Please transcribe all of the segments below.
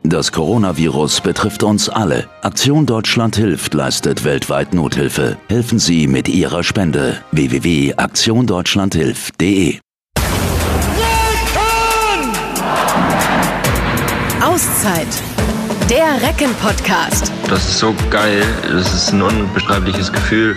Das Coronavirus betrifft uns alle. Aktion Deutschland hilft leistet weltweit Nothilfe. Helfen Sie mit Ihrer Spende. www.aktiondeutschlandhilft.de. Auszeit. Der Recken-Podcast. Das ist so geil. Das ist ein unbeschreibliches Gefühl.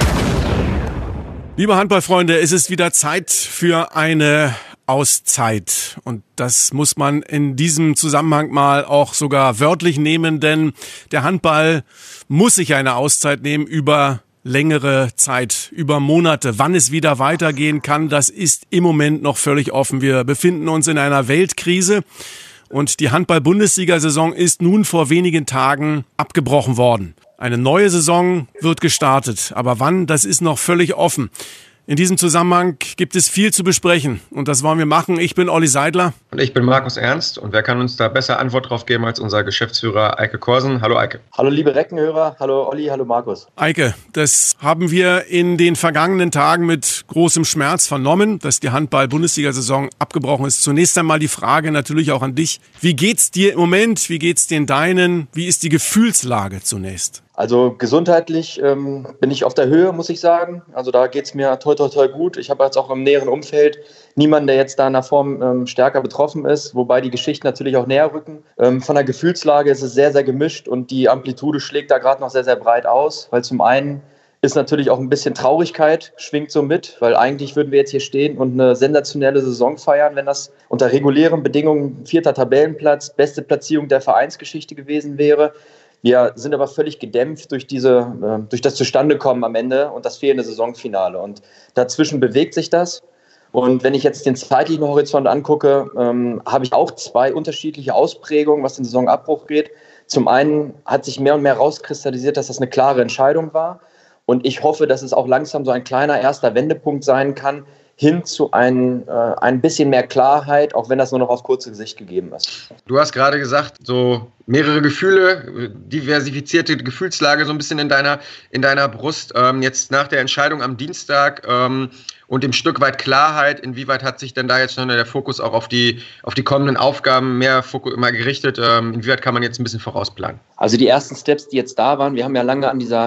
Liebe Handballfreunde, es ist wieder Zeit für eine Auszeit. Und das muss man in diesem Zusammenhang mal auch sogar wörtlich nehmen, denn der Handball muss sich eine Auszeit nehmen über längere Zeit, über Monate. Wann es wieder weitergehen kann, das ist im Moment noch völlig offen. Wir befinden uns in einer Weltkrise und die Handball-Bundesliga-Saison ist nun vor wenigen Tagen abgebrochen worden. Eine neue Saison wird gestartet, aber wann, das ist noch völlig offen. In diesem Zusammenhang gibt es viel zu besprechen und das wollen wir machen. Ich bin Olli Seidler. Und ich bin Markus Ernst und wer kann uns da besser Antwort drauf geben als unser Geschäftsführer Eike Korsen. Hallo Eike. Hallo liebe Reckenhörer, hallo Olli, hallo Markus. Eike, das haben wir in den vergangenen Tagen mit großem Schmerz vernommen, dass die Handball-Bundesliga-Saison abgebrochen ist. Zunächst einmal die Frage natürlich auch an dich. Wie geht's dir im Moment? Wie geht's den Deinen? Wie ist die Gefühlslage zunächst? Also gesundheitlich bin ich auf der Höhe, muss ich sagen. Also da geht's mir toi toi toi gut. Ich habe jetzt auch im näheren Umfeld niemanden, der jetzt da in der Form stärker betroffen ist, wobei die Geschichten natürlich auch näher rücken. Von der Gefühlslage ist es sehr, sehr gemischt und die Amplitude schlägt da gerade noch sehr, sehr breit aus, weil zum einen ist natürlich auch ein bisschen Traurigkeit, schwingt so mit, weil eigentlich würden wir jetzt hier stehen und eine sensationelle Saison feiern, wenn das unter regulären Bedingungen 4. Tabellenplatz, beste Platzierung der Vereinsgeschichte gewesen wäre. Wir sind aber völlig gedämpft durch das Zustandekommen am Ende und das fehlende Saisonfinale. Und dazwischen bewegt sich das. Und wenn ich jetzt den zeitlichen Horizont angucke, habe ich auch zwei unterschiedliche Ausprägungen, was den Saisonabbruch geht. Zum einen hat sich mehr und mehr rauskristallisiert, dass das eine klare Entscheidung war. Und ich hoffe, dass es auch langsam so ein kleiner erster Wendepunkt sein kann, hin zu ein bisschen mehr Klarheit, auch wenn das nur noch auf kurze Sicht gegeben ist. Du hast gerade gesagt, so mehrere Gefühle, diversifizierte Gefühlslage so ein bisschen in deiner Brust. Jetzt nach der Entscheidung am Dienstag und dem Stück weit Klarheit, inwieweit hat sich denn da jetzt schon der Fokus auch auf die kommenden Aufgaben mehr gerichtet? Inwieweit kann man jetzt ein bisschen vorausplanen? Also die ersten Steps, die jetzt da waren, wir haben ja lange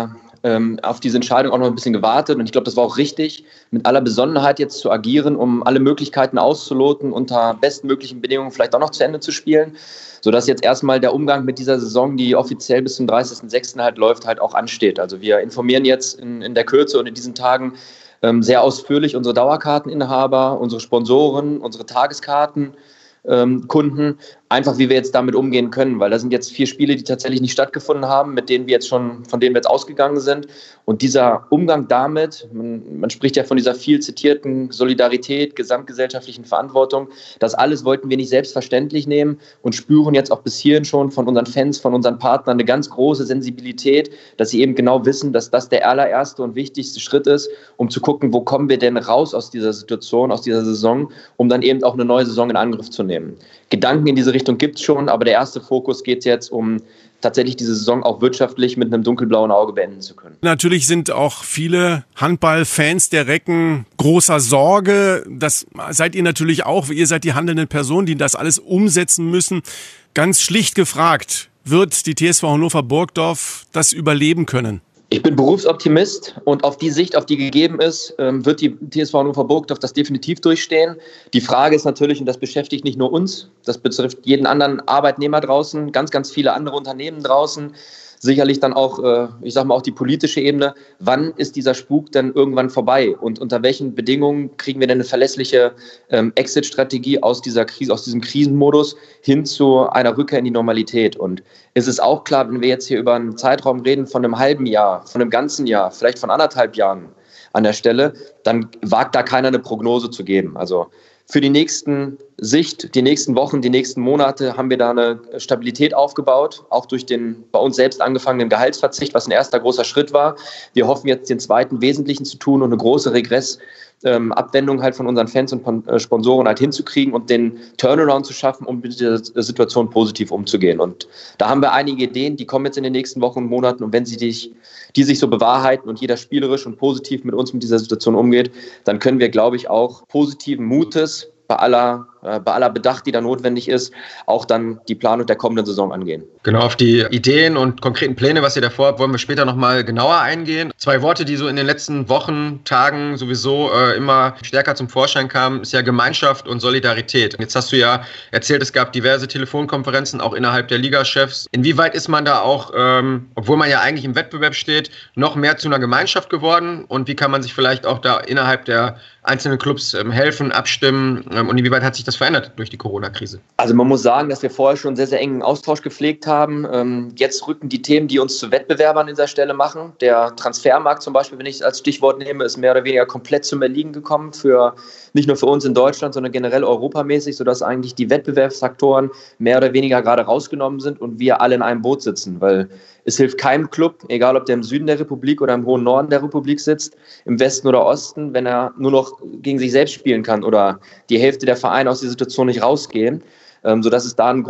auf diese Entscheidung auch noch ein bisschen gewartet und ich glaube, das war auch richtig, mit aller Besonnenheit jetzt zu agieren, um alle Möglichkeiten auszuloten, unter bestmöglichen Bedingungen vielleicht auch noch zu Ende zu spielen, sodass jetzt erstmal der Umgang mit dieser Saison, die offiziell bis zum 30.06. halt läuft, halt auch ansteht. Also wir informieren jetzt in der Kürze und in diesen Tagen sehr ausführlich unsere Dauerkarteninhaber, unsere Sponsoren, unsere Tageskarten, Kunden, einfach wie wir jetzt damit umgehen können, weil da sind jetzt 4 Spiele, die tatsächlich nicht stattgefunden haben, von denen wir jetzt ausgegangen sind. Und dieser Umgang damit, man spricht ja von dieser viel zitierten Solidarität, gesamtgesellschaftlichen Verantwortung, das alles wollten wir nicht selbstverständlich nehmen und spüren jetzt auch bis hierhin schon von unseren Fans, von unseren Partnern eine ganz große Sensibilität, dass sie eben genau wissen, dass das der allererste und wichtigste Schritt ist, um zu gucken, wo kommen wir denn raus aus dieser Situation, aus dieser Saison, um dann eben auch eine neue Saison in Angriff zu nehmen. Gedanken in diese Richtung gibt es schon, aber der erste Fokus geht jetzt, um tatsächlich diese Saison auch wirtschaftlich mit einem dunkelblauen Auge beenden zu können. Natürlich sind auch viele Handballfans der Recken großer Sorge. Das seid ihr natürlich auch. Ihr seid die handelnden Personen, die das alles umsetzen müssen. Ganz schlicht gefragt, wird die TSV Hannover Burgdorf das überleben können? Ich bin Berufsoptimist und auf die Sicht, auf die gegeben ist, wird die TSV Hannover Burgdorf das definitiv durchstehen. Die Frage ist natürlich, und das beschäftigt nicht nur uns, das betrifft jeden anderen Arbeitnehmer draußen, ganz, ganz viele andere Unternehmen draußen, sicherlich dann auch, auch die politische Ebene. Wann ist dieser Spuk denn irgendwann vorbei? Und unter welchen Bedingungen kriegen wir denn eine verlässliche Exit-Strategie aus dieser Krise, aus diesem Krisenmodus hin zu einer Rückkehr in die Normalität? Und es ist auch klar, wenn wir jetzt hier über einen Zeitraum reden von einem halben Jahr, von einem ganzen Jahr, vielleicht von 1,5 Jahren an der Stelle, dann wagt da keiner eine Prognose zu geben. Also für die nächsten Wochen, die nächsten Monate haben wir da eine Stabilität aufgebaut, auch durch den bei uns selbst angefangenen Gehaltsverzicht, was ein erster großer Schritt war. Wir hoffen jetzt den zweiten Wesentlichen zu tun und eine große Abwendung halt von unseren Fans und Sponsoren halt hinzukriegen und den Turnaround zu schaffen, um mit der Situation positiv umzugehen. Und da haben wir einige Ideen, die kommen jetzt in den nächsten Wochen und Monaten und wenn die sich so bewahrheiten und jeder spielerisch und positiv mit uns mit dieser Situation umgeht, dann können wir, glaube ich, auch positiven Mutes bei aller bei aller Bedacht, die da notwendig ist, auch dann die Planung der kommenden Saison angehen. Genau, auf die Ideen und konkreten Pläne, was ihr davor habt, wollen wir später nochmal genauer eingehen. 2 Worte, die so in den letzten Wochen, Tagen sowieso immer stärker zum Vorschein kamen, ist ja Gemeinschaft und Solidarität. Jetzt hast du ja erzählt, es gab diverse Telefonkonferenzen, auch innerhalb der Ligachefs. Inwieweit ist man da auch, obwohl man ja eigentlich im Wettbewerb steht, noch mehr zu einer Gemeinschaft geworden? Und wie kann man sich vielleicht auch da innerhalb der einzelnen Clubs helfen, abstimmen? Und inwieweit hat sich das verändert durch die Corona-Krise? Also man muss sagen, dass wir vorher schon sehr, sehr engen Austausch gepflegt haben. Jetzt rücken die Themen, die uns zu Wettbewerbern an dieser Stelle machen. Der Transfermarkt zum Beispiel, wenn ich es als Stichwort nehme, ist mehr oder weniger komplett zum Erliegen gekommen, nicht nur für uns in Deutschland, sondern generell europamäßig, sodass eigentlich die Wettbewerbsfaktoren mehr oder weniger gerade rausgenommen sind und wir alle in einem Boot sitzen, weil es hilft keinem Club, egal ob der im Süden der Republik oder im hohen Norden der Republik sitzt, im Westen oder Osten, wenn er nur noch gegen sich selbst spielen kann oder die Hälfte der Vereine aus der Situation nicht rausgehen, sodass es da eine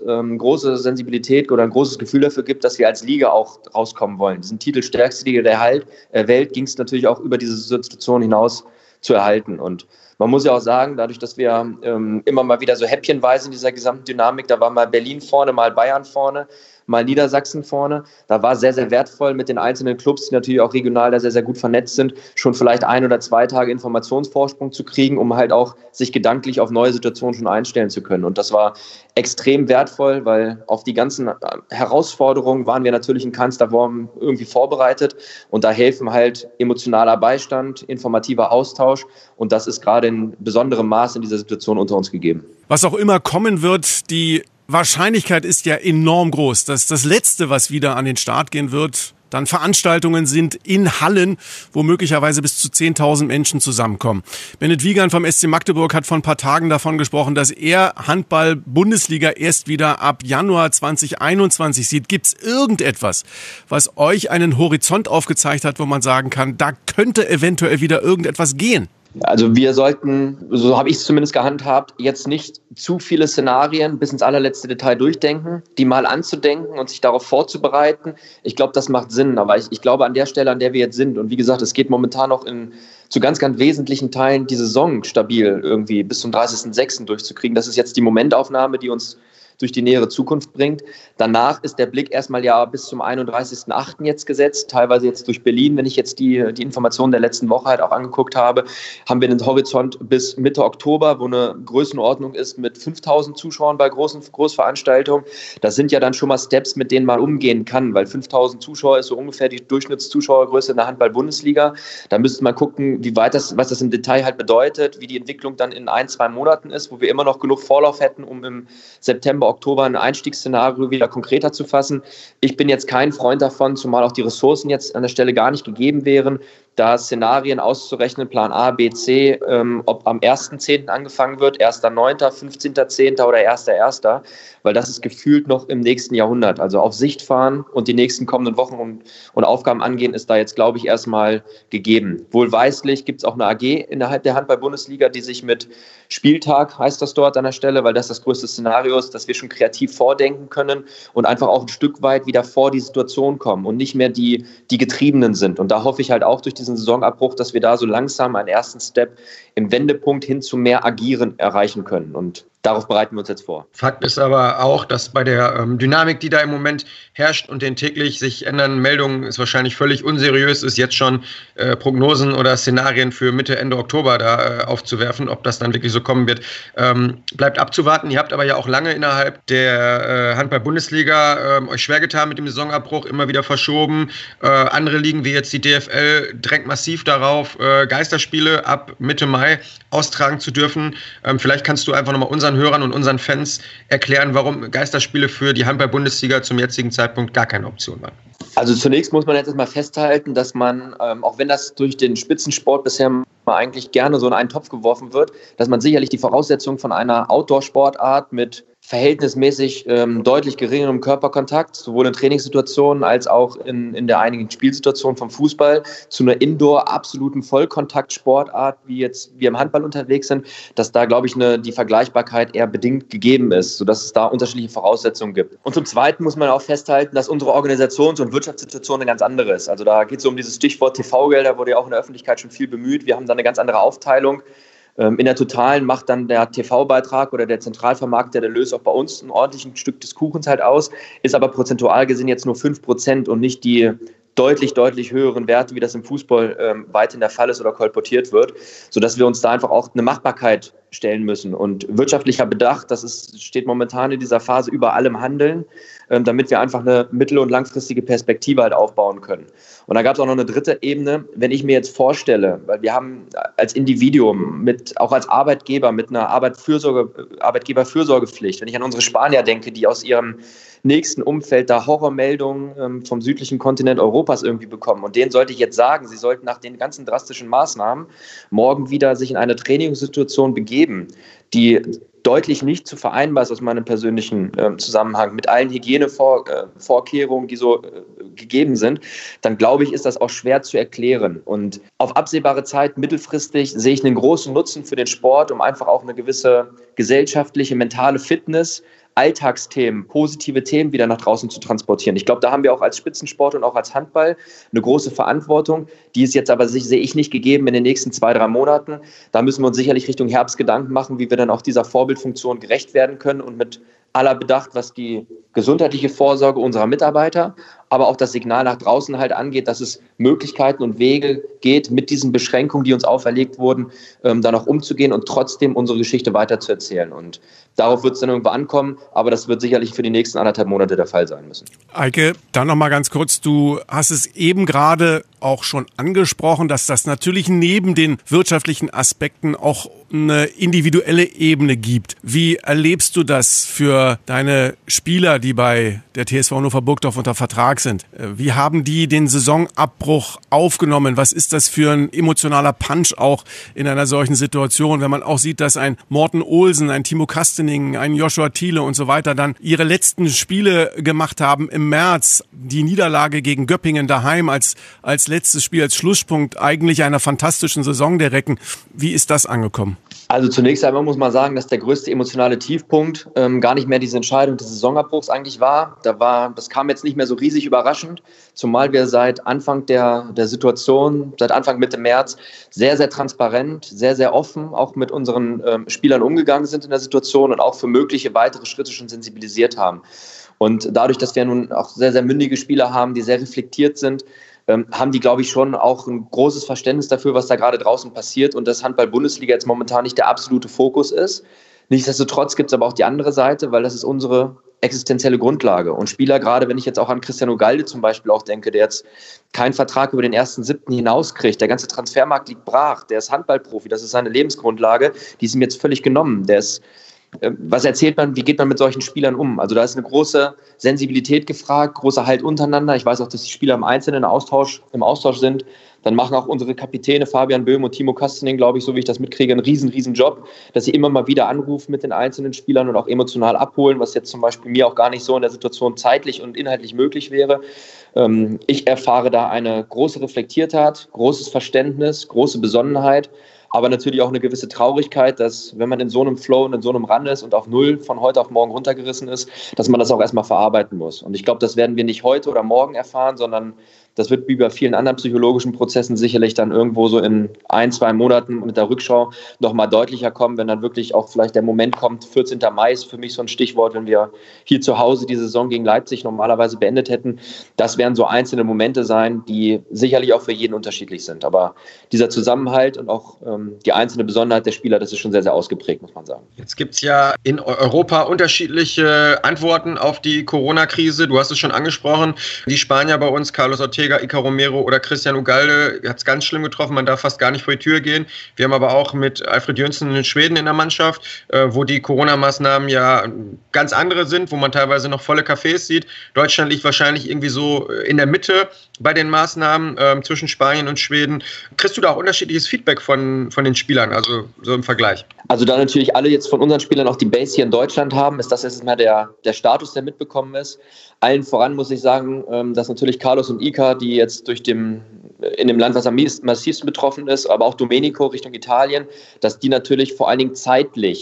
große Sensibilität oder ein großes Gefühl dafür gibt, dass wir als Liga auch rauskommen wollen. Diesen Titel stärkste Liga der Welt ging es natürlich auch über diese Situation hinaus zu erhalten. Und man muss ja auch sagen, dadurch, dass wir immer mal wieder so häppchenweise in dieser gesamten Dynamik, da war mal Berlin vorne, mal Bayern vorne, mal Niedersachsen vorne. Da war sehr, sehr wertvoll mit den einzelnen Clubs, die natürlich auch regional da sehr, sehr gut vernetzt sind, schon vielleicht 1 oder 2 Tage Informationsvorsprung zu kriegen, um halt auch sich gedanklich auf neue Situationen schon einstellen zu können. Und das war extrem wertvoll, weil auf die ganzen Herausforderungen waren wir natürlich in keinster Form irgendwie vorbereitet. Und da helfen halt emotionaler Beistand, informativer Austausch. Und das ist gerade in besonderem Maß in dieser Situation unter uns gegeben. Was auch immer kommen wird, die Wahrscheinlichkeit ist ja enorm groß, dass das Letzte, was wieder an den Start gehen wird, dann Veranstaltungen sind in Hallen, wo möglicherweise bis zu 10.000 Menschen zusammenkommen. Bennett Wiegand vom SC Magdeburg hat vor ein paar Tagen davon gesprochen, dass er Handball-Bundesliga erst wieder ab Januar 2021 sieht. Gibt's irgendetwas, was euch einen Horizont aufgezeigt hat, wo man sagen kann, da könnte eventuell wieder irgendetwas gehen? Also wir sollten, so habe ich es zumindest gehandhabt, jetzt nicht zu viele Szenarien bis ins allerletzte Detail durchdenken, die mal anzudenken und sich darauf vorzubereiten. Ich glaube, das macht Sinn, aber ich glaube an der Stelle, an der wir jetzt sind, und wie gesagt, es geht momentan noch zu ganz, ganz wesentlichen Teilen die Saison stabil irgendwie bis zum 30.06. durchzukriegen. Das ist jetzt die Momentaufnahme, die uns durch die nähere Zukunft bringt. Danach ist der Blick erstmal ja bis zum 31.08. jetzt gesetzt, teilweise jetzt durch Berlin. Wenn ich jetzt die Informationen der letzten Woche halt auch angeguckt habe, haben wir einen Horizont bis Mitte Oktober, wo eine Größenordnung ist mit 5.000 Zuschauern bei Großveranstaltungen. Das sind ja dann schon mal Steps, mit denen man umgehen kann, weil 5.000 Zuschauer ist so ungefähr die Durchschnittszuschauergröße in der Handball-Bundesliga. Da müsste man gucken, was das im Detail halt bedeutet, wie die Entwicklung dann in 1-2 Monaten ist, wo wir immer noch genug Vorlauf hätten, um im September, Oktober ein Einstiegsszenario wieder konkreter zu fassen. Ich bin jetzt kein Freund davon, zumal auch die Ressourcen jetzt an der Stelle gar nicht gegeben wären, da Szenarien auszurechnen, Plan A, B, C, ob am 1.10. angefangen wird, 1.9., 15.10. oder 1.1., weil das ist gefühlt noch im nächsten Jahrhundert. Also auf Sicht fahren und die nächsten kommenden Wochen und Aufgaben angehen, ist da jetzt, glaube ich, erstmal gegeben. Wohlweislich gibt es auch eine AG innerhalb der Handball-Bundesliga, die sich mit Spieltag, heißt das dort an der Stelle, weil das größte Szenario ist, dass wir schon kreativ vordenken können und einfach auch ein Stück weit wieder vor die Situation kommen und nicht mehr die Getriebenen sind. Und da hoffe ich halt auch durch diesen Saisonabbruch, dass wir da so langsam einen ersten Step im Wendepunkt hin zu mehr Agieren erreichen können. Und darauf bereiten wir uns jetzt vor. Fakt ist aber auch, dass bei der Dynamik, die da im Moment herrscht und den täglich sich ändernden Meldungen, es wahrscheinlich völlig unseriös ist, jetzt schon Prognosen oder Szenarien für Mitte, Ende Oktober da aufzuwerfen. Ob das dann wirklich so kommen wird, bleibt abzuwarten. Ihr habt aber ja auch lange innerhalb der Handball-Bundesliga euch schwer getan mit dem Saisonabbruch, immer wieder verschoben. Andere Ligen wie jetzt die DFL drängt massiv darauf, Geisterspiele ab Mitte Mai austragen zu dürfen. Vielleicht kannst du einfach nochmal unseren Hörern und unseren Fans erklären, warum Geisterspiele für die Handball-Bundesliga zum jetzigen Zeitpunkt gar keine Option waren. Also zunächst muss man jetzt mal festhalten, dass man, auch wenn das durch den Spitzensport bisher mal eigentlich gerne so in einen Topf geworfen wird, dass man sicherlich die Voraussetzungen von einer Outdoor-Sportart mit verhältnismäßig deutlich geringerem Körperkontakt, sowohl in Trainingssituationen als auch in der einigen Spielsituationen vom Fußball, zu einer Indoor-absoluten Vollkontakt-Sportart, wie jetzt wir im Handball unterwegs sind, dass da, glaube ich, die Vergleichbarkeit eher bedingt gegeben ist, sodass es da unterschiedliche Voraussetzungen gibt. Und zum Zweiten muss man auch festhalten, dass unsere Organisations- und Wirtschaftssituation eine ganz andere ist. Also da geht es um dieses Stichwort TV-Gelder, wurde ja auch in der Öffentlichkeit schon viel bemüht. Wir haben da eine ganz andere Aufteilung. In der Totalen macht dann der TV-Beitrag oder der Zentralvermarkter der Erlös auch bei uns ein ordentliches Stück des Kuchens halt aus, ist aber prozentual gesehen jetzt nur 5% und nicht die deutlich höheren Werte, wie das im Fußball weiterhin der Fall ist oder kolportiert wird, sodass wir uns da einfach auch eine Machbarkeit stellen müssen. Und wirtschaftlicher Bedacht, steht momentan in dieser Phase über allem Handeln, damit wir einfach eine mittel- und langfristige Perspektive halt aufbauen können. Und da gab es auch noch eine dritte Ebene, wenn ich mir jetzt vorstelle, weil wir haben als Individuum, auch als Arbeitgeber mit einer Arbeitgeberfürsorgepflicht, wenn ich an unsere Spanier denke, die aus ihrem nächsten Umfeld da Horrormeldungen vom südlichen Kontinent Europas irgendwie bekommen. Und denen sollte ich jetzt sagen, sie sollten nach den ganzen drastischen Maßnahmen morgen wieder sich in eine Trainingssituation begeben, die deutlich nicht zu vereinbar ist aus meinem persönlichen Zusammenhang mit allen Hygienevorkehrungen, die so gegeben sind, dann glaube ich, ist das auch schwer zu erklären. Und auf absehbare Zeit, mittelfristig, sehe ich einen großen Nutzen für den Sport, um einfach auch eine gewisse gesellschaftliche, mentale Fitness, Alltagsthemen, positive Themen wieder nach draußen zu transportieren. Ich glaube, da haben wir auch als Spitzensport und auch als Handball eine große Verantwortung. Die ist jetzt aber, sehe ich, nicht gegeben in den nächsten 2-3 Monaten. Da müssen wir uns sicherlich Richtung Herbst Gedanken machen, wie wir dann auch dieser Vorbildfunktion gerecht werden können und mit aller Bedacht, was die gesundheitliche Vorsorge unserer Mitarbeiter, aber auch das Signal nach draußen halt angeht, dass es Möglichkeiten und Wege geht, mit diesen Beschränkungen, die uns auferlegt wurden, dann auch umzugehen und trotzdem unsere Geschichte weiterzuerzählen. Und darauf wird es dann irgendwo ankommen, aber das wird sicherlich für die nächsten 1,5 Monate der Fall sein müssen. Eike, dann noch mal ganz kurz, du hast es eben gerade auch schon angesprochen, dass das natürlich neben den wirtschaftlichen Aspekten auch eine individuelle Ebene gibt. Wie erlebst du das für deine Spieler, die bei der TSV Hannover Burgdorf unter Vertrag sind? Wie haben die den Saisonabbruch aufgenommen? Was ist das für ein emotionaler Punch auch in einer solchen Situation, wenn man auch sieht, dass ein Morten Olsen, ein Timo Kastening, ein Joshua Thiele und so weiter dann ihre letzten Spiele gemacht haben im März, die Niederlage gegen Göppingen daheim als letztes Spiel, als Schlusspunkt eigentlich einer fantastischen Saison der Recken. Wie ist das angekommen? Also zunächst einmal muss man sagen, dass der größte emotionale Tiefpunkt gar nicht mehr diese Entscheidung des Saisonabbruchs eigentlich war. Das kam jetzt nicht mehr so riesig überraschend, zumal wir seit Anfang der Situation, seit Anfang Mitte März sehr, sehr transparent, sehr, sehr offen auch mit unseren Spielern umgegangen sind in der Situation und auch für mögliche weitere Schritte schon sensibilisiert haben. Und dadurch, dass wir nun auch sehr, sehr mündige Spieler haben, die sehr reflektiert sind, haben die, glaube ich, schon auch ein großes Verständnis dafür, was da gerade draußen passiert und dass Handball-Bundesliga jetzt momentan nicht der absolute Fokus ist. Nichtsdestotrotz gibt es aber auch die andere Seite, weil das ist unsere existenzielle Grundlage. Und Spieler, gerade wenn ich jetzt auch an Cristiano Galde zum Beispiel auch denke, der jetzt keinen Vertrag über den 1.7. hinauskriegt, der ganze Transfermarkt liegt brach, der ist Handballprofi, das ist seine Lebensgrundlage, die ist ihm jetzt völlig genommen. Was erzählt man, wie geht man mit solchen Spielern um? Also da ist eine große Sensibilität gefragt, großer Halt untereinander. Ich weiß auch, dass die Spieler im Einzelnen im Austausch sind. Dann machen auch unsere Kapitäne Fabian Böhm und Timo Kastening, glaube ich, so wie ich das mitkriege, einen riesen Job, dass sie immer mal wieder anrufen mit den einzelnen Spielern und auch emotional abholen, was jetzt zum Beispiel mir auch gar nicht so in der Situation zeitlich und inhaltlich möglich wäre. Ich erfahre da eine große Reflektiertheit, großes Verständnis, große Besonnenheit, aber natürlich auch eine gewisse Traurigkeit, dass wenn man in so einem Flow und in so einem Run ist und auf Null von heute auf morgen runtergerissen ist, dass man das auch erstmal verarbeiten muss. Und ich glaube, das werden wir nicht heute oder morgen erfahren, sondern das wird wie bei vielen anderen psychologischen Prozessen sicherlich dann irgendwo so in 1-2 Monaten mit der Rückschau nochmal deutlicher kommen, wenn dann wirklich auch vielleicht der Moment kommt, 14. Mai ist für mich so ein Stichwort, wenn wir hier zu Hause die Saison gegen Leipzig normalerweise beendet hätten. Das werden so einzelne Momente sein, die sicherlich auch für jeden unterschiedlich sind. Aber dieser Zusammenhalt und auch die einzelne Besonderheit der Spieler, das ist schon sehr, sehr ausgeprägt, muss man sagen. Jetzt gibt es ja in Europa unterschiedliche Antworten auf die Corona-Krise. Du hast es schon angesprochen, die Spanier bei uns, Carlos Ortega, Iker Romero oder Cristian Ugalde, hat es ganz schlimm getroffen, man darf fast gar nicht vor die Tür gehen. Wir haben aber auch mit Alfred Jönsson in Schweden in der Mannschaft, wo die Corona-Maßnahmen ja ganz andere sind, wo man teilweise noch volle Cafés sieht. Deutschland liegt wahrscheinlich irgendwie so in der Mitte bei den Maßnahmen zwischen Spanien und Schweden. Kriegst du da auch unterschiedliches Feedback von den Spielern, also so im Vergleich? Also da natürlich alle jetzt von unseren Spielern auch die Base hier in Deutschland haben, ist das jetzt mal der Status, der mitbekommen ist. Allen voran muss ich sagen, dass natürlich Carlos und Iker, die jetzt in dem Land, was am massivsten betroffen ist, aber auch Domenico Richtung Italien, dass die natürlich vor allen Dingen zeitlich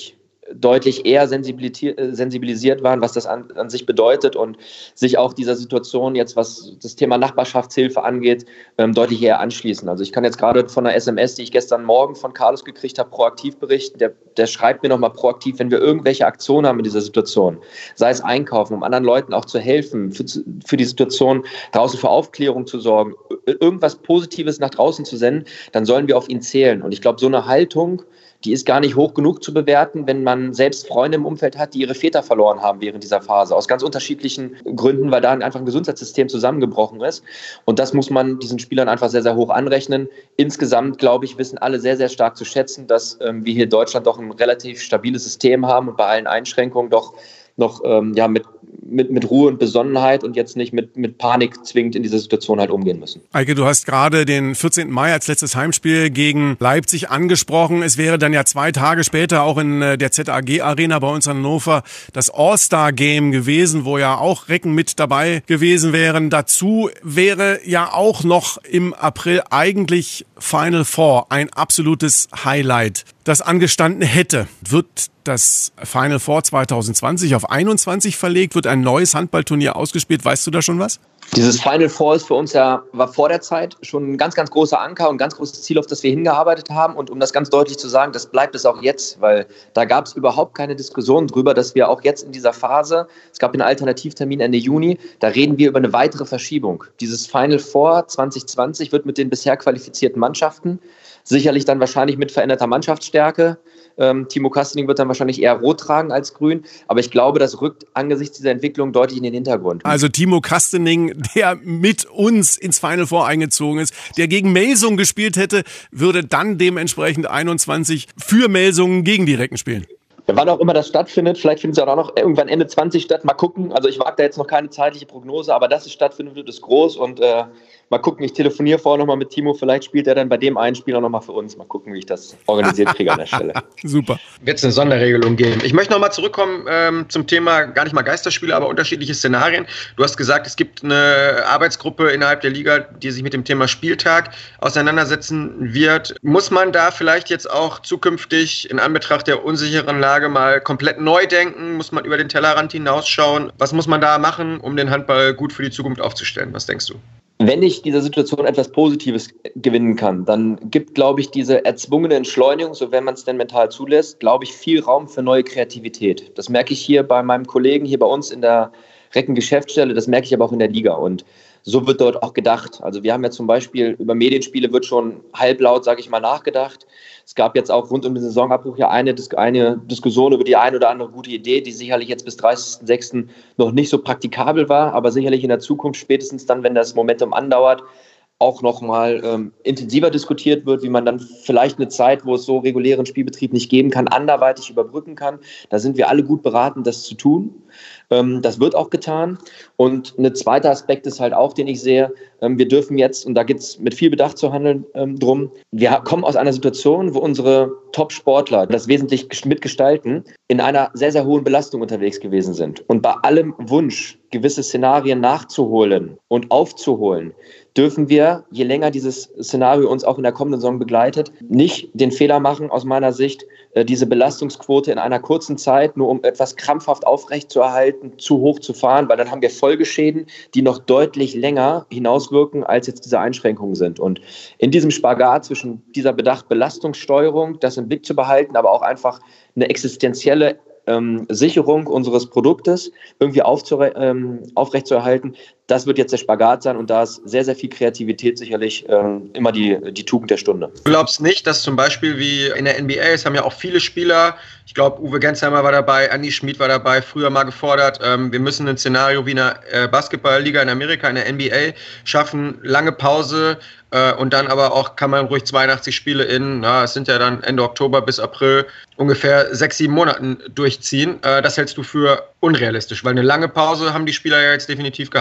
deutlich eher sensibilisiert waren, was das an sich bedeutet und sich auch dieser Situation jetzt, was das Thema Nachbarschaftshilfe angeht, deutlich eher anschließen. Also ich kann jetzt gerade von einer SMS, die ich gestern Morgen von Carlos gekriegt habe, proaktiv berichten. Der schreibt mir nochmal proaktiv, wenn wir irgendwelche Aktionen haben in dieser Situation, sei es einkaufen, um anderen Leuten auch zu helfen, für die Situation draußen für Aufklärung zu sorgen, irgendwas Positives nach draußen zu senden, dann sollen wir auf ihn zählen. Und ich glaube, so eine Haltung, die ist gar nicht hoch genug zu bewerten, wenn man selbst Freunde im Umfeld hat, die ihre Väter verloren haben während dieser Phase. Aus ganz unterschiedlichen Gründen, weil da einfach ein Gesundheitssystem zusammengebrochen ist. Und das muss man diesen Spielern einfach sehr, sehr hoch anrechnen. Insgesamt, glaube ich, wissen alle sehr, sehr stark zu schätzen, dass wir hier in Deutschland doch ein relativ stabiles System haben und bei allen Einschränkungen doch noch mit Ruhe und Besonnenheit und jetzt nicht mit Panik zwingend in dieser Situation halt umgehen müssen. Eike, du hast gerade den 14. Mai als letztes Heimspiel gegen Leipzig angesprochen. Es wäre dann ja 2 Tage später auch in der ZAG-Arena bei uns in Hannover das All-Star-Game gewesen, wo ja auch Recken mit dabei gewesen wären. Dazu wäre ja auch noch im April eigentlich Final Four, ein absolutes Highlight, das angestanden hätte. Wird das Final Four 2020 auf 21 verlegt? Wird ein neues Handballturnier ausgespielt? Weißt du da schon was? Dieses Final Four ist für uns war vor der Zeit schon ein ganz, ganz großer Anker und ein ganz großes Ziel, auf das wir hingearbeitet haben. Und um das ganz deutlich zu sagen, das bleibt es auch jetzt, weil da gab es überhaupt keine Diskussion drüber, dass wir auch jetzt in dieser Phase, es gab einen Alternativtermin Ende Juni, da reden wir über eine weitere Verschiebung. Dieses Final Four 2020 wird mit den bisher qualifizierten Mannschaften sicherlich dann wahrscheinlich mit veränderter Mannschaftsstärke. Timo Kastening wird dann wahrscheinlich eher rot tragen als grün. Aber ich glaube, das rückt angesichts dieser Entwicklung deutlich in den Hintergrund. Also Timo Kastening, der mit uns ins Final Four eingezogen ist, der gegen Melsungen gespielt hätte, würde dann dementsprechend 21 für Melsungen gegen die Recken spielen. Wann auch immer das stattfindet, vielleicht findet es auch noch irgendwann Ende 20 statt. Mal gucken. Also ich wage da jetzt noch keine zeitliche Prognose, aber dass es stattfindet, wird es groß. Und mal gucken, ich telefoniere vorher nochmal mit Timo. Vielleicht spielt er dann bei dem einen Spieler nochmal für uns. Mal gucken, wie ich das organisiert kriege an der Stelle. Super. Wird es eine Sonderregelung geben. Ich möchte nochmal zurückkommen zum Thema, gar nicht mal Geisterspiele, aber unterschiedliche Szenarien. Du hast gesagt, es gibt eine Arbeitsgruppe innerhalb der Liga, die sich mit dem Thema Spieltag auseinandersetzen wird. Muss man da vielleicht jetzt auch zukünftig in Anbetracht der unsicheren Lage mal komplett neu denken? Muss man über den Tellerrand hinausschauen? Was muss man da machen, um den Handball gut für die Zukunft aufzustellen? Was denkst du? Wenn ich dieser Situation etwas Positives gewinnen kann, dann gibt, glaube ich, diese erzwungene Entschleunigung, so wenn man es denn mental zulässt, glaube ich, viel Raum für neue Kreativität. Das merke ich hier bei meinem Kollegen, hier bei uns in der Recken-Geschäftsstelle, das merke ich aber auch in der Liga. Und so wird dort auch gedacht. Also wir haben ja zum Beispiel über Medienspiele wird schon halblaut, sage ich mal, nachgedacht. Es gab jetzt auch rund um den Saisonabbruch ja eine Diskussion über die eine oder andere gute Idee, die sicherlich jetzt bis 30.06. noch nicht so praktikabel war, aber sicherlich in der Zukunft, spätestens dann, wenn das Momentum andauert, auch nochmal intensiver diskutiert wird, wie man dann vielleicht eine Zeit, wo es so regulären Spielbetrieb nicht geben kann, anderweitig überbrücken kann. Da sind wir alle gut beraten, das zu tun. Das wird auch getan. Und ein zweiter Aspekt ist halt auch, den ich sehe, wir dürfen jetzt, und da geht es mit viel Bedacht zu handeln drum, wir kommen aus einer Situation, wo unsere Top-Sportler das wesentlich mitgestalten, in einer sehr, sehr hohen Belastung unterwegs gewesen sind. Und bei allem Wunsch, gewisse Szenarien nachzuholen und aufzuholen, dürfen wir, je länger dieses Szenario uns auch in der kommenden Saison begleitet, nicht den Fehler machen, aus meiner Sicht, diese Belastungsquote in einer kurzen Zeit, nur um etwas krampfhaft aufrechtzuerhalten, zu hoch zu fahren, weil dann haben wir Folgeschäden, die noch deutlich länger hinauswirken, als jetzt diese Einschränkungen sind. Und in diesem Spagat zwischen dieser Belastungssteuerung, das im Blick zu behalten, aber auch einfach eine existenzielle Sicherung unseres Produktes irgendwie aufrechtzuerhalten, das wird jetzt der Spagat sein und da ist sehr, sehr viel Kreativität sicherlich immer die Tugend der Stunde. Du glaubst nicht, dass zum Beispiel wie in der NBA, es haben ja auch viele Spieler, ich glaube Uwe Gensheimer war dabei, Andi Schmid war dabei, früher mal gefordert, wir müssen ein Szenario wie in der Basketballliga in Amerika, in der NBA schaffen, lange Pause und dann aber auch kann man ruhig 82 Spiele es sind ja dann Ende Oktober bis April ungefähr 6-7 Monaten durchziehen. Das hältst du für unrealistisch, weil eine lange Pause haben die Spieler ja jetzt definitiv gehabt.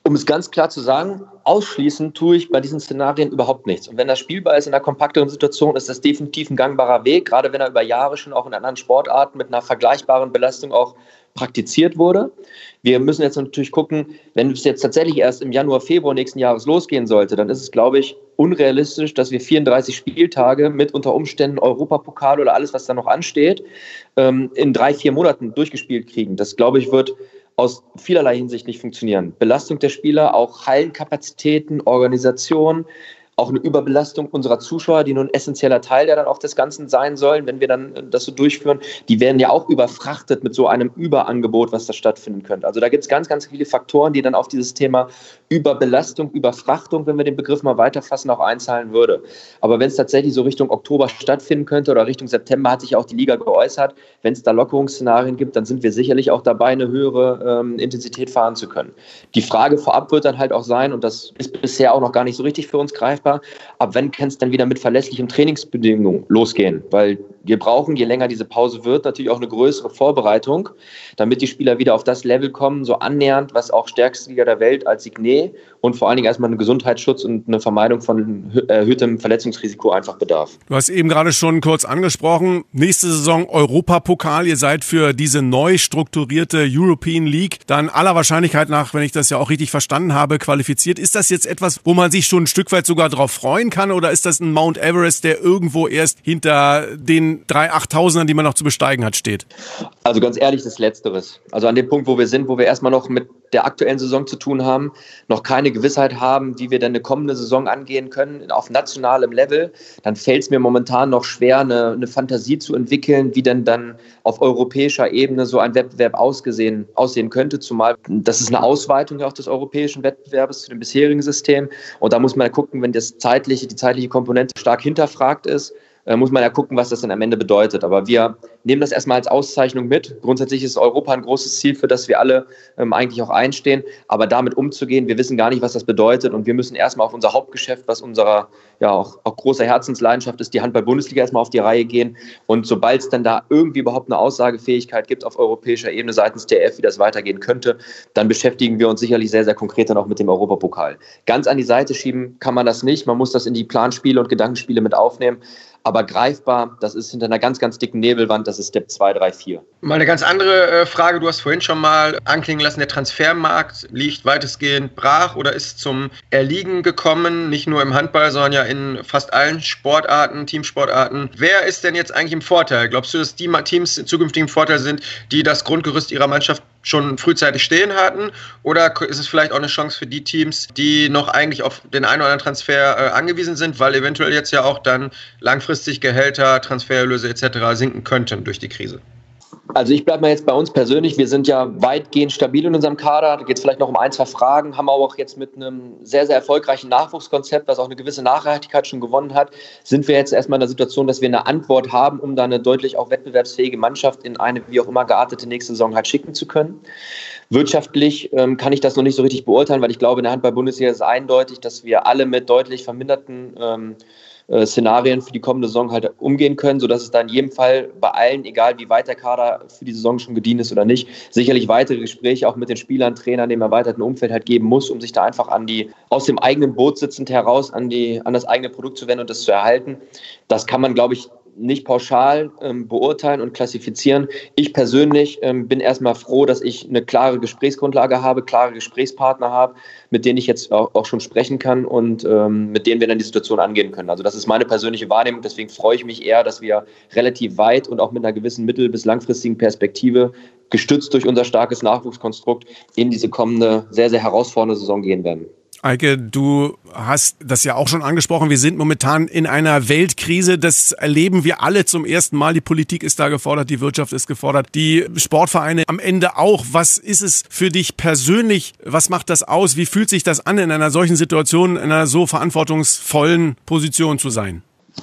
Um es ganz klar zu sagen, ausschließen tue ich bei diesen Szenarien überhaupt nichts. Und wenn das spielbar ist in einer kompakteren Situation, ist das definitiv ein gangbarer Weg, gerade wenn er über Jahre schon auch in anderen Sportarten mit einer vergleichbaren Belastung auch praktiziert wurde. Wir müssen jetzt natürlich gucken, wenn es jetzt tatsächlich erst im Januar, Februar nächsten Jahres losgehen sollte, dann ist es, glaube ich, unrealistisch, dass wir 34 Spieltage mit unter Umständen Europapokal oder alles, was da noch ansteht, in 3-4 Monaten durchgespielt kriegen. Das, glaube ich, wird aus vielerlei Hinsicht nicht funktionieren. Belastung der Spieler, auch Hallenkapazitäten, Organisation, auch eine Überbelastung unserer Zuschauer, die nur ein essentieller Teil der dann auch des Ganzen sein sollen, wenn wir dann das so durchführen, die werden ja auch überfrachtet mit so einem Überangebot, was da stattfinden könnte. Also da gibt es ganz, ganz viele Faktoren, die dann auf dieses Thema Überbelastung, Überfrachtung, wenn wir den Begriff mal weiterfassen, auch einzahlen würde. Aber wenn es tatsächlich so Richtung Oktober stattfinden könnte oder Richtung September, hat sich auch die Liga geäußert, wenn es da Lockerungsszenarien gibt, dann sind wir sicherlich auch dabei, eine höhere Intensität fahren zu können. Die Frage vorab wird dann halt auch sein, und das ist bisher auch noch gar nicht so richtig für uns greifbar, ab wann kann es dann wieder mit verlässlichen Trainingsbedingungen losgehen? Weil wir brauchen, je länger diese Pause wird, natürlich auch eine größere Vorbereitung, damit die Spieler wieder auf das Level kommen, so annähernd, was auch stärkste Liga der Welt als Signet und vor allen Dingen erstmal einen Gesundheitsschutz und eine Vermeidung von erhöhtem Verletzungsrisiko einfach bedarf. Du hast eben gerade schon kurz angesprochen, nächste Saison Europapokal. Ihr seid für diese neu strukturierte European League dann aller Wahrscheinlichkeit nach, wenn ich das ja auch richtig verstanden habe, qualifiziert. Ist das jetzt etwas, wo man sich schon ein Stück weit sogar drauf freuen kann, oder ist das ein Mount Everest, der irgendwo erst hinter den 3 8000ern, die man noch zu besteigen hat, steht? Also ganz ehrlich, das Letzteres. Also an dem Punkt, wo wir sind, wo wir erstmal noch mit der aktuellen Saison zu tun haben, noch keine Gewissheit haben, wie wir dann eine kommende Saison angehen können auf nationalem Level, dann fällt es mir momentan noch schwer, eine Fantasie zu entwickeln, wie denn dann auf europäischer Ebene so ein Wettbewerb aussehen könnte, zumal das ist eine Ausweitung auch des europäischen Wettbewerbs zu dem bisherigen System, und da muss man gucken, wenn die zeitliche Komponente stark hinterfragt ist, muss man ja gucken, was das dann am Ende bedeutet. Aber wir nehmen das erstmal als Auszeichnung mit. Grundsätzlich ist Europa ein großes Ziel, für das wir alle eigentlich auch einstehen. Aber damit umzugehen, wir wissen gar nicht, was das bedeutet. Und wir müssen erstmal auf unser Hauptgeschäft, was unserer auch großer Herzensleidenschaft ist, die Handball-Bundesliga, erstmal auf die Reihe gehen. Und sobald es dann da irgendwie überhaupt eine Aussagefähigkeit gibt auf europäischer Ebene seitens TF, wie das weitergehen könnte, dann beschäftigen wir uns sicherlich sehr, sehr konkret dann auch mit dem Europapokal. Ganz an die Seite schieben kann man das nicht. Man muss das in die Planspiele und Gedankenspiele mit aufnehmen. Aber greifbar, das ist hinter einer ganz, ganz dicken Nebelwand, das ist Step 2, 3, 4. Mal eine ganz andere Frage, du hast vorhin schon mal anklingen lassen, der Transfermarkt liegt weitestgehend brach oder ist zum Erliegen gekommen, nicht nur im Handball, sondern ja in fast allen Sportarten, Teamsportarten. Wer ist denn jetzt eigentlich im Vorteil? Glaubst du, dass die Teams zukünftig im Vorteil sind, die das Grundgerüst ihrer Mannschaft schon frühzeitig stehen hatten? Oder ist es vielleicht auch eine Chance für die Teams, die noch eigentlich auf den einen oder anderen Transfer angewiesen sind, weil eventuell jetzt ja auch dann langfristig Gehälter, Transfererlöse etc. sinken könnten durch die Krise? Also ich bleibe mal jetzt bei uns persönlich. Wir sind ja weitgehend stabil in unserem Kader. Da geht es vielleicht noch um 1, 2 Fragen. Haben auch jetzt mit einem sehr, sehr erfolgreichen Nachwuchskonzept, was auch eine gewisse Nachhaltigkeit schon gewonnen hat, sind wir jetzt erstmal in der Situation, dass wir eine Antwort haben, um da eine deutlich auch wettbewerbsfähige Mannschaft in eine wie auch immer geartete nächste Saison halt schicken zu können. Wirtschaftlich kann ich das noch nicht so richtig beurteilen, weil ich glaube, in der Handball-Bundesliga ist es eindeutig, dass wir alle mit deutlich verminderten Szenarien für die kommende Saison halt umgehen können, sodass es da in jedem Fall bei allen, egal wie weit der Kader für die Saison schon gediehen ist oder nicht, sicherlich weitere Gespräche auch mit den Spielern, Trainern, dem erweiterten Umfeld halt geben muss, um sich da einfach aus dem eigenen Boot sitzend heraus an das eigene Produkt zu wenden und das zu erhalten. Das kann man, glaube ich, nicht pauschal beurteilen und klassifizieren. Ich persönlich bin erstmal froh, dass ich eine klare Gesprächsgrundlage habe, klare Gesprächspartner habe, mit denen ich jetzt auch schon sprechen kann und mit denen wir dann die Situation angehen können. Also das ist meine persönliche Wahrnehmung. Deswegen freue ich mich eher, dass wir relativ weit und auch mit einer gewissen mittel- bis langfristigen Perspektive, gestützt durch unser starkes Nachwuchskonstrukt, in diese kommende, sehr, sehr herausfordernde Saison gehen werden. Eike, du hast das ja auch schon angesprochen. Wir sind momentan in einer Weltkrise. Das erleben wir alle zum ersten Mal. Die Politik ist da gefordert, die Wirtschaft ist gefordert, die Sportvereine am Ende auch. Was ist es für dich persönlich? Was macht das aus? Wie fühlt sich das an, in einer solchen Situation, in einer so verantwortungsvollen Position zu sein?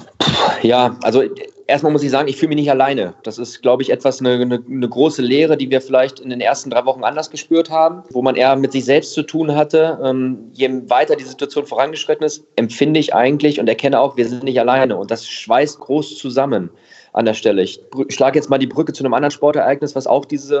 Ja, also erstmal muss ich sagen, ich fühle mich nicht alleine. Das ist, glaube ich, eine große Lehre, die wir vielleicht in den ersten 3 Wochen anders gespürt haben, wo man eher mit sich selbst zu tun hatte. Je weiter die Situation vorangeschritten ist, empfinde ich eigentlich und erkenne auch, wir sind nicht alleine. Und das schweißt groß zusammen an der Stelle. Ich schlage jetzt mal die Brücke zu einem anderen Sportereignis, was auch diese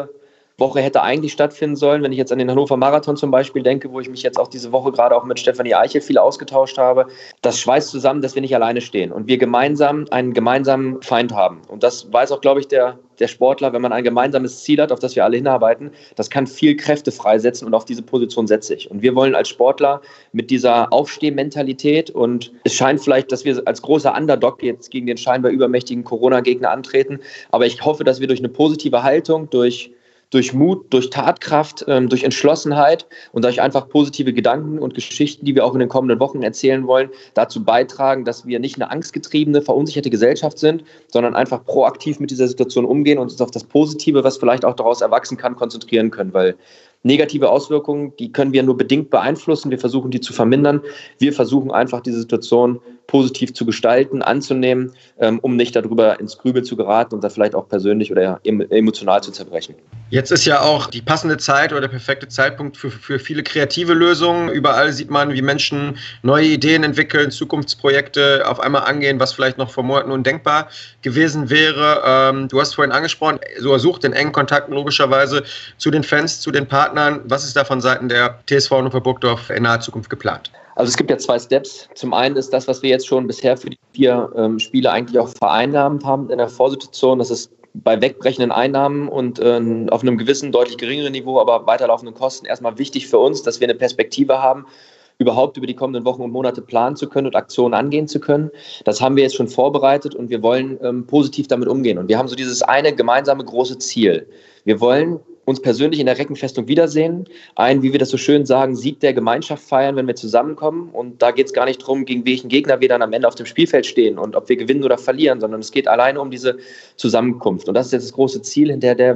Woche hätte eigentlich stattfinden sollen. Wenn ich jetzt an den Hannover Marathon zum Beispiel denke, wo ich mich jetzt auch diese Woche gerade auch mit Stefanie Eichel viel ausgetauscht habe, das schweißt zusammen, dass wir nicht alleine stehen und wir gemeinsam einen gemeinsamen Feind haben. Und das weiß auch, glaube ich, der Sportler, wenn man ein gemeinsames Ziel hat, auf das wir alle hinarbeiten, das kann viel Kräfte freisetzen und auf diese Position setze ich. Und wir wollen als Sportler mit dieser Aufstehmentalität, und es scheint vielleicht, dass wir als großer Underdog jetzt gegen den scheinbar übermächtigen Corona-Gegner antreten, aber ich hoffe, dass wir durch eine positive Haltung, durch Mut, durch Tatkraft, durch Entschlossenheit und durch einfach positive Gedanken und Geschichten, die wir auch in den kommenden Wochen erzählen wollen, dazu beitragen, dass wir nicht eine angstgetriebene, verunsicherte Gesellschaft sind, sondern einfach proaktiv mit dieser Situation umgehen und uns auf das Positive, was vielleicht auch daraus erwachsen kann, konzentrieren können, weil negative Auswirkungen, die können wir nur bedingt beeinflussen. Wir versuchen, die zu vermindern. Wir versuchen einfach, diese Situation positiv zu gestalten, anzunehmen, um nicht darüber ins Grübeln zu geraten und da vielleicht auch persönlich oder emotional zu zerbrechen. Jetzt ist ja auch die passende Zeit oder der perfekte Zeitpunkt für viele kreative Lösungen. Überall sieht man, wie Menschen neue Ideen entwickeln, Zukunftsprojekte auf einmal angehen, was vielleicht noch vor Monaten undenkbar gewesen wäre. Du hast vorhin angesprochen, so sucht den engen Kontakt logischerweise zu den Fans, zu den Partnern. Was ist da von Seiten der TSV Hannover Burgdorf in naher Zukunft geplant? Also es gibt ja 2 Steps. Zum einen ist das, was wir jetzt schon bisher für die 4 Spiele eigentlich auch vereinnahmt haben in der Vorsituation. Das ist bei wegbrechenden Einnahmen und auf einem gewissen, deutlich geringeren Niveau, aber weiterlaufenden Kosten erstmal wichtig für uns, dass wir eine Perspektive haben, überhaupt über die kommenden Wochen und Monate planen zu können und Aktionen angehen zu können. Das haben wir jetzt schon vorbereitet und wir wollen positiv damit umgehen. Und wir haben so dieses eine gemeinsame große Ziel. Wir wollen uns persönlich in der Reckenfestung wiedersehen, wie wir das so schön sagen, Sieg der Gemeinschaft feiern, wenn wir zusammenkommen. Und da geht es gar nicht darum, gegen welchen Gegner wir dann am Ende auf dem Spielfeld stehen und ob wir gewinnen oder verlieren, sondern es geht alleine um diese Zusammenkunft. Und das ist jetzt das große Ziel, hinter dem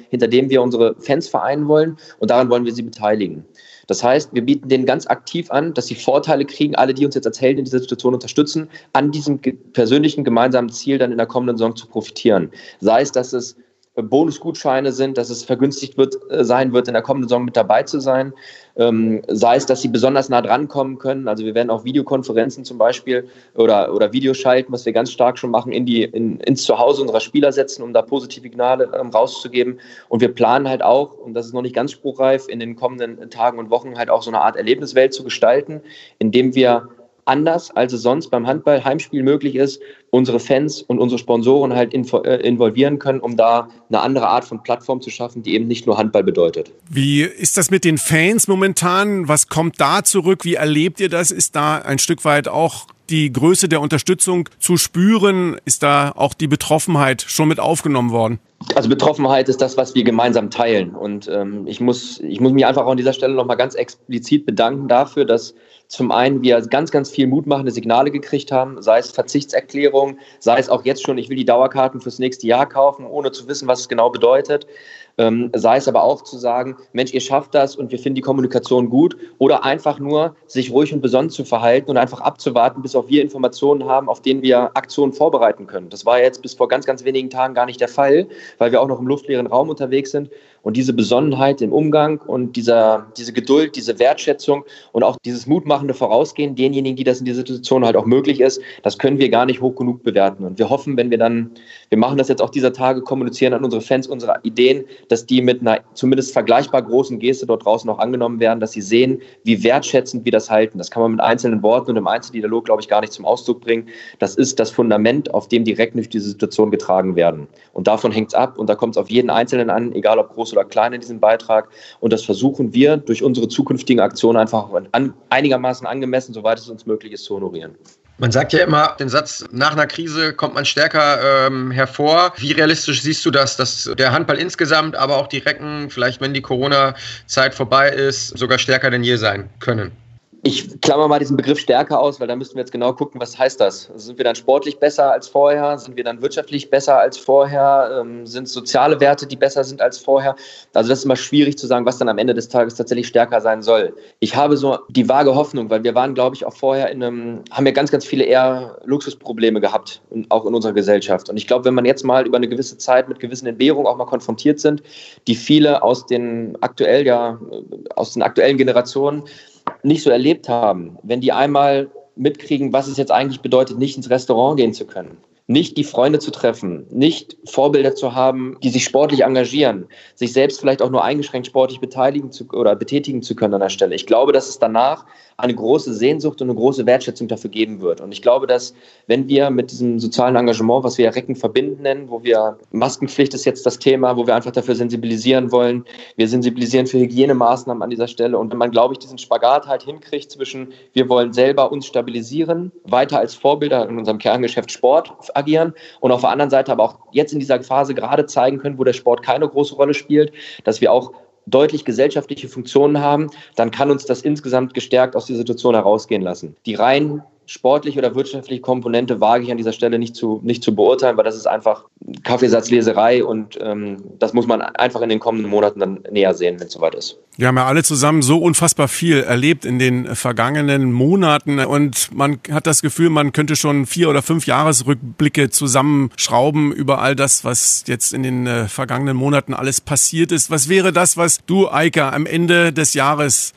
wir unsere Fans vereinen wollen, und daran wollen wir sie beteiligen. Das heißt, wir bieten denen ganz aktiv an, dass sie Vorteile kriegen, alle, die uns jetzt als Helden in dieser Situation unterstützen, an diesem persönlichen gemeinsamen Ziel dann in der kommenden Saison zu profitieren. Sei es, dass es Bonusgutscheine sind, dass es vergünstigt sein wird, in der kommenden Saison mit dabei zu sein. Sei es, dass sie besonders nah dran kommen können. Also wir werden auch Videokonferenzen zum Beispiel oder Videoschalten, was wir ganz stark schon machen, ins Zuhause unserer Spieler setzen, um da positive Signale rauszugeben. Und wir planen halt auch, und das ist noch nicht ganz spruchreif, in den kommenden Tagen und Wochen halt auch so eine Art Erlebniswelt zu gestalten, indem wir anders, als es sonst beim Handball-Heimspiel möglich ist, unsere Fans und unsere Sponsoren halt involvieren können, um da eine andere Art von Plattform zu schaffen, die eben nicht nur Handball bedeutet. Wie ist das mit den Fans momentan? Was kommt da zurück? Wie erlebt ihr das? Ist da ein Stück weit auch die Größe der Unterstützung zu spüren? Ist da auch die Betroffenheit schon mit aufgenommen worden? Also Betroffenheit ist das, was wir gemeinsam teilen. Und ich muss mich einfach auch an dieser Stelle nochmal ganz explizit bedanken dafür, dass zum einen wir ganz, ganz viel mutmachende Signale gekriegt haben, sei es Verzichtserklärungen, sei es auch jetzt schon, ich will die Dauerkarten fürs nächste Jahr kaufen, ohne zu wissen, was es genau bedeutet. Sei es aber auch zu sagen, Mensch, ihr schafft das und wir finden die Kommunikation gut, oder einfach nur sich ruhig und besonnen zu verhalten und einfach abzuwarten, bis auch wir Informationen haben, auf denen wir Aktionen vorbereiten können. Das war jetzt bis vor ganz, ganz wenigen Tagen gar nicht der Fall, weil wir auch noch im luftleeren Raum unterwegs sind. Und diese Besonnenheit im Umgang und diese Geduld, diese Wertschätzung und auch dieses mutmachende Vorausgehen denjenigen, die das in dieser Situation halt auch möglich ist, das können wir gar nicht hoch genug bewerten. Und wir hoffen, wenn wir machen das jetzt auch dieser Tage, kommunizieren an unsere Fans unsere Ideen, dass die mit einer zumindest vergleichbar großen Geste dort draußen auch angenommen werden, dass sie sehen, wie wertschätzend wir das halten. Das kann man mit einzelnen Worten und im Einzeldialog, glaube ich, gar nicht zum Ausdruck bringen. Das ist das Fundament, auf dem direkt durch diese Situation getragen werden. Und davon hängt es ab und da kommt es auf jeden Einzelnen an, egal ob groß oder klein in diesem Beitrag. Und das versuchen wir durch unsere zukünftigen Aktionen einfach einigermaßen angemessen, soweit es uns möglich ist, zu honorieren. Man sagt ja immer den Satz, nach einer Krise kommt man stärker hervor. Wie realistisch siehst du das, dass der Handball insgesamt, aber auch die Recken, vielleicht wenn die Corona-Zeit vorbei ist, sogar stärker denn je sein können? Ich klammer mal diesen Begriff stärker aus, weil da müssten wir jetzt genau gucken, was heißt das? Sind wir dann sportlich besser als vorher? Sind wir dann wirtschaftlich besser als vorher? Sind es soziale Werte, die besser sind als vorher? Also das ist immer schwierig zu sagen, was dann am Ende des Tages tatsächlich stärker sein soll. Ich habe so die vage Hoffnung, weil wir waren, glaube ich, auch vorher haben ja ganz, ganz viele eher Luxusprobleme gehabt, auch in unserer Gesellschaft. Und ich glaube, wenn man jetzt mal über eine gewisse Zeit mit gewissen Entbehrungen auch mal konfrontiert sind, die viele aus den aktuellen Generationen nicht so erlebt haben, wenn die einmal mitkriegen, was es jetzt eigentlich bedeutet, nicht ins Restaurant gehen zu können, nicht die Freunde zu treffen, nicht Vorbilder zu haben, die sich sportlich engagieren, sich selbst vielleicht auch nur eingeschränkt sportlich betätigen zu können an der Stelle. Ich glaube, dass es danach eine große Sehnsucht und eine große Wertschätzung dafür geben wird. Und ich glaube, dass wenn wir mit diesem sozialen Engagement, was wir Recken verbinden nennen, wo wir Maskenpflicht ist jetzt das Thema, wo wir einfach dafür sensibilisieren wollen, wir sensibilisieren für Hygienemaßnahmen an dieser Stelle. Und wenn man, glaube ich, diesen Spagat halt hinkriegt zwischen, wir wollen selber uns stabilisieren, weiter als Vorbilder in unserem Kerngeschäft Sport agieren und auf der anderen Seite aber auch jetzt in dieser Phase gerade zeigen können, wo der Sport keine große Rolle spielt, dass wir auch deutlich gesellschaftliche Funktionen haben, dann kann uns das insgesamt gestärkt aus der Situation herausgehen lassen. Die rein sportliche oder wirtschaftliche Komponente wage ich an dieser Stelle nicht zu beurteilen, weil das ist einfach Kaffeesatzleserei und das muss man einfach in den kommenden Monaten dann näher sehen, wenn es soweit ist. Wir haben ja alle zusammen so unfassbar viel erlebt in den vergangenen Monaten und man hat das Gefühl, man könnte schon 4 oder 5 Jahresrückblicke zusammenschrauben über all das, was jetzt in den vergangenen Monaten alles passiert ist. Was wäre das, was du, Eike, am Ende des Jahres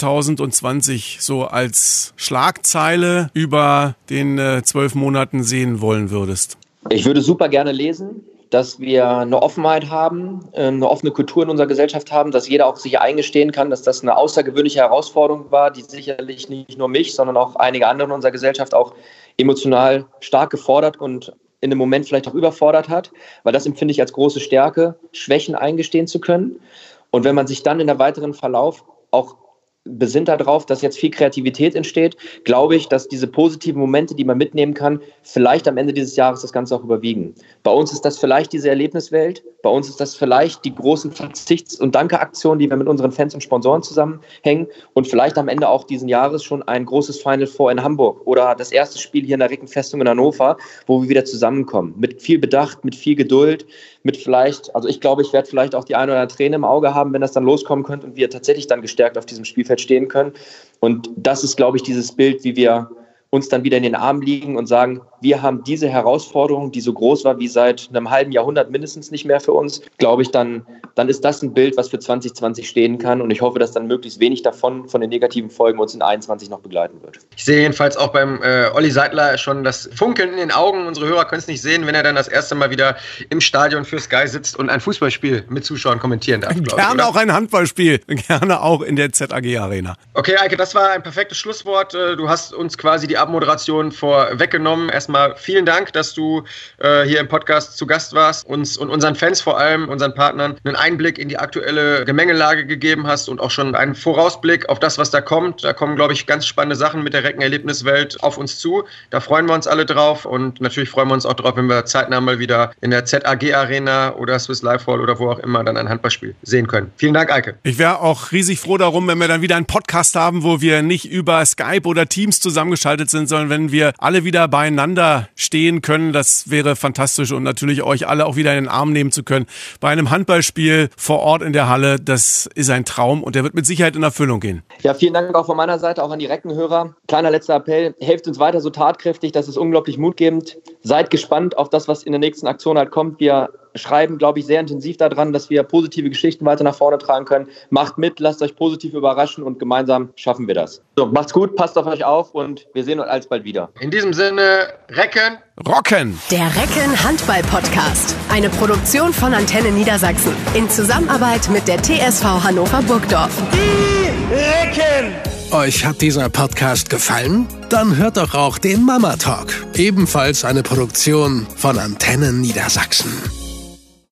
2020 so als Schlagzeile über den 12 Monaten sehen wollen würdest? Ich würde super gerne lesen, dass wir eine Offenheit haben, eine offene Kultur in unserer Gesellschaft haben, dass jeder auch sich eingestehen kann, dass das eine außergewöhnliche Herausforderung war, die sicherlich nicht nur mich, sondern auch einige andere in unserer Gesellschaft auch emotional stark gefordert und in dem Moment vielleicht auch überfordert hat, weil das empfinde ich als große Stärke, Schwächen eingestehen zu können. Und wenn man sich dann in der weiteren Verlauf auch besinnt darauf, dass jetzt viel Kreativität entsteht, glaube ich, dass diese positiven Momente, die man mitnehmen kann, vielleicht am Ende dieses Jahres das Ganze auch überwiegen. Bei uns ist das vielleicht diese Erlebniswelt, bei uns ist das vielleicht die großen Verzichts- und Danke-Aktionen, die wir mit unseren Fans und Sponsoren zusammenhängen und vielleicht am Ende auch diesen Jahres schon ein großes Final Four in Hamburg oder das erste Spiel hier in der Reckenfestung in Hannover, wo wir wieder zusammenkommen. Mit viel Bedacht, mit viel Geduld, mit vielleicht, also ich glaube, ich werde vielleicht auch die eine oder andere Träne im Auge haben, wenn das dann loskommen könnte und wir tatsächlich dann gestärkt auf diesem Spielfeld stehen können. Und das ist, glaube ich, dieses Bild, wie wir uns dann wieder in den Armen liegen und sagen, wir haben diese Herausforderung, die so groß war wie seit einem halben Jahrhundert mindestens nicht mehr für uns, glaube ich, dann ist das ein Bild, was für 2020 stehen kann und ich hoffe, dass dann möglichst wenig davon, von den negativen Folgen uns in 2021 noch begleiten wird. Ich sehe jedenfalls auch beim Olli Seidler schon das Funkeln in den Augen. Unsere Hörer können es nicht sehen, wenn er dann das erste Mal wieder im Stadion für Sky sitzt und ein Fußballspiel mit Zuschauern kommentieren darf. Gerne auch ein Handballspiel, gerne auch in der ZAG Arena. Okay, Eike, das war ein perfektes Schlusswort. Du hast uns quasi die Abmoderation vorweggenommen. Erstmal vielen Dank, dass du hier im Podcast zu Gast warst, uns und unseren Fans vor allem, unseren Partnern, einen Einblick in die aktuelle Gemengelage gegeben hast und auch schon einen Vorausblick auf das, was da kommt. Da kommen, glaube ich, ganz spannende Sachen mit der Recken-Erlebniswelt auf uns zu. Da freuen wir uns alle drauf und natürlich freuen wir uns auch drauf, wenn wir zeitnah mal wieder in der ZAG Arena oder Swiss Life Hall oder wo auch immer dann ein Handballspiel sehen können. Vielen Dank, Eike. Ich wäre auch riesig froh darum, wenn wir dann wieder einen Podcast haben, wo wir nicht über Skype oder Teams zusammengeschaltet sind, sondern wenn wir alle wieder beieinander stehen können. Das wäre fantastisch und natürlich euch alle auch wieder in den Arm nehmen zu können. Bei einem Handballspiel vor Ort in der Halle, das ist ein Traum und der wird mit Sicherheit in Erfüllung gehen. Ja, vielen Dank auch von meiner Seite, auch an die Reckenhörer. Kleiner letzter Appell, helft uns weiter so tatkräftig, das ist unglaublich mutgebend. Seid gespannt auf das, was in der nächsten Aktion halt kommt. Wir schreiben, glaube ich, sehr intensiv daran, dass wir positive Geschichten weiter nach vorne tragen können. Macht mit, lasst euch positiv überraschen und gemeinsam schaffen wir das. So, macht's gut, passt auf euch auf und wir sehen uns alsbald wieder. In diesem Sinne, Recken, rocken! Der Recken Handball Podcast. Eine Produktion von Antenne Niedersachsen. In Zusammenarbeit mit der TSV Hannover Burgdorf. Die Recken! Euch hat dieser Podcast gefallen? Dann hört doch auch den Mama Talk. Ebenfalls eine Produktion von Antenne Niedersachsen.